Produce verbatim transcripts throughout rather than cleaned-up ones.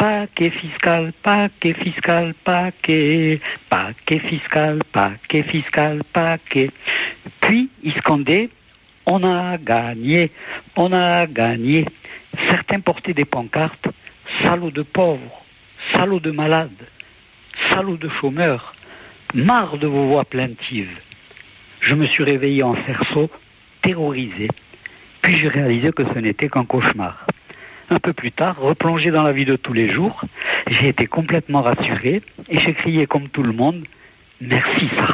paquet fiscal, paquet fiscal, paquet, paquet fiscal, paquet fiscal, paquet. Puis il scandait, on a gagné, on a gagné. Certains portaient des pancartes, salauds de pauvres, salauds de malades, salauds de chômeurs, marre de vos voix plaintives. Je me suis réveillé en cerceau, terrorisé. Puis j'ai réalisé que ce n'était qu'un cauchemar. Un peu plus tard, replongé dans la vie de tous les jours, j'ai été complètement rassuré et j'ai crié comme tout le monde « Merci Sarko ».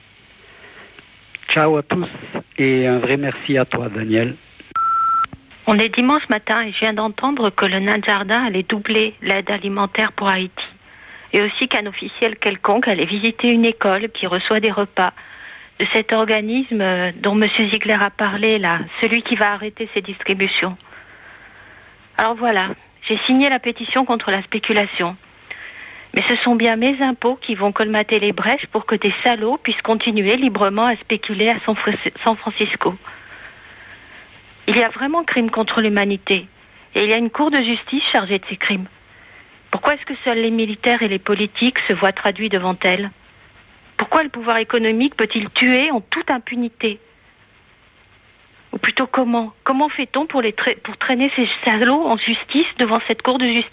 Ciao à tous et un vrai merci à toi Daniel. On est dimanche matin et je viens d'entendre que le nain de jardin allait doubler l'aide alimentaire pour Haïti. Et aussi qu'un officiel quelconque allait visiter une école qui reçoit des repas de cet organisme dont M. Ziegler a parlé là, celui qui va arrêter ses distributions. Alors voilà, j'ai signé la pétition contre la spéculation. Mais ce sont bien mes impôts qui vont colmater les brèches pour que des salauds puissent continuer librement à spéculer à San Francisco. Il y a vraiment crime contre l'humanité. Et il y a une cour de justice chargée de ces crimes. Pourquoi est-ce que seuls les militaires et les politiques se voient traduits devant elles ? Pourquoi le pouvoir économique peut-il tuer en toute impunité ? Ou plutôt comment ? Comment fait-on pour, les tra- pour traîner ces salauds en justice devant cette cour de justice ?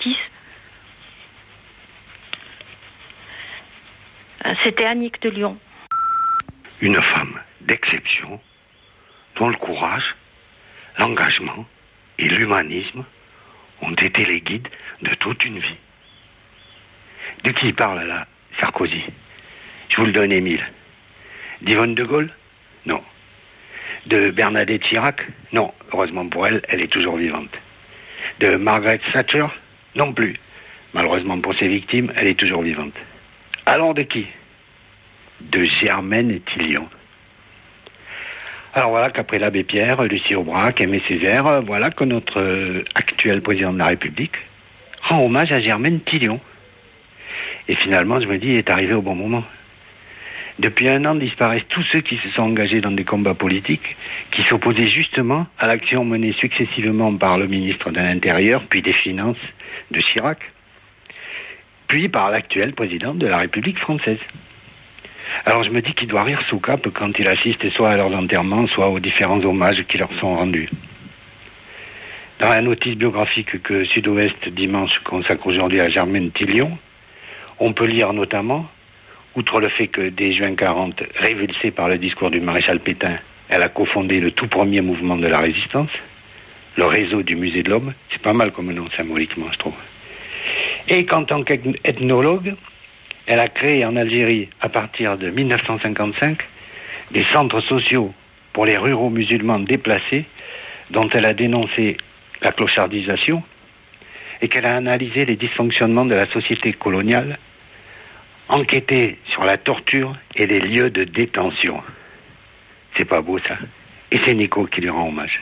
C'était Annick de Lyon. Une femme d'exception dont le courage, l'engagement et l'humanisme ont été les guides de toute une vie. De qui parle là, Sarkozy ? Je vous le donne, Émile. D'Yvonne de Gaulle ? Non. De Bernadette Chirac ? Non. Heureusement pour elle, elle est toujours vivante. De Margaret Thatcher ? Non plus. Malheureusement pour ses victimes, elle est toujours vivante. Alors de qui ? De Germaine Tillion. Alors voilà qu'après l'abbé Pierre, Lucie Aubrac, Aimé Césaire, voilà que notre euh, actuel président de la République rend hommage à Germaine Tillion. Et finalement, je me dis, il est arrivé au bon moment. Depuis un an, disparaissent tous ceux qui se sont engagés dans des combats politiques, qui s'opposaient justement à l'action menée successivement par le ministre de l'Intérieur, puis des Finances de Chirac, puis par l'actuel président de la République française. Alors je me dis qu'il doit rire sous cape quand il assiste soit à leurs enterrements, soit aux différents hommages qui leur sont rendus. Dans la notice biographique que Sud-Ouest Dimanche consacre aujourd'hui à Germaine Tillion, on peut lire notamment, outre le fait que dès juin quarante, révulsée par le discours du maréchal Pétain, elle a cofondé le tout premier mouvement de la résistance, le réseau du musée de l'homme. C'est pas mal comme nom symboliquement, je trouve. Et qu'en tant qu'ethnologue, elle a créé en Algérie, à partir de mille neuf cent cinquante-cinq, des centres sociaux pour les ruraux musulmans déplacés, dont elle a dénoncé la clochardisation, et qu'elle a analysé les dysfonctionnements de la société coloniale, enquêté sur la torture et les lieux de détention. C'est pas beau, ça. Et c'est Nico qui lui rend hommage.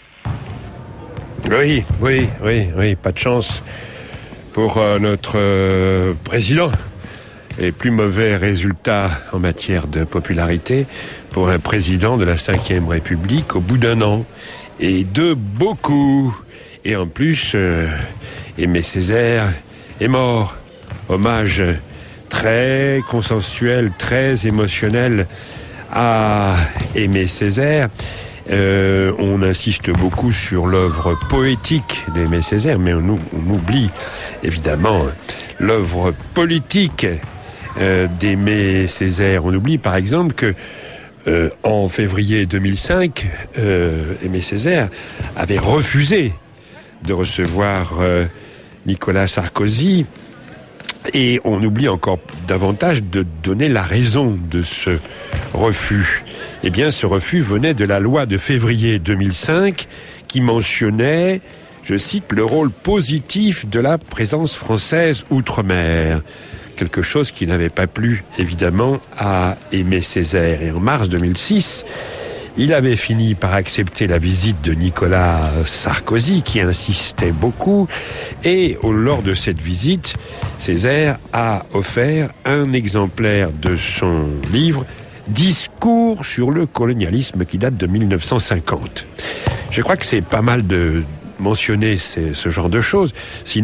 Oui, oui, oui, oui, pas de chance pour euh, notre euh, président. Et plus mauvais résultat en matière de popularité pour un président de la cinquième République au bout d'un an. Et de beaucoup. Et en plus, euh, Aimé Césaire est mort. Hommage très consensuel, très émotionnel à Aimé Césaire. Euh, on insiste beaucoup sur l'œuvre poétique d'Aimé Césaire, mais on, on oublie évidemment l'œuvre politique euh, d'Aimé Césaire. On oublie par exemple que euh, en février deux mille cinq, euh, Aimé Césaire avait refusé de recevoir euh, Nicolas Sarkozy. Et on oublie encore davantage de donner la raison de ce refus. Eh bien, ce refus venait de la loi de février deux mille cinq qui mentionnait, je cite, le rôle positif de la présence française outre-mer. Quelque chose qui n'avait pas plu, évidemment, à Aimé Césaire. Et en mars deux mille six, il avait fini par accepter la visite de Nicolas Sarkozy, qui insistait beaucoup. Et au, lors de cette visite, Césaire a offert un exemplaire de son livre « Discours sur le colonialisme » qui date de mille neuf cent cinquante. Je crois que c'est pas mal de mentionner ces, ce genre de choses. Sinon,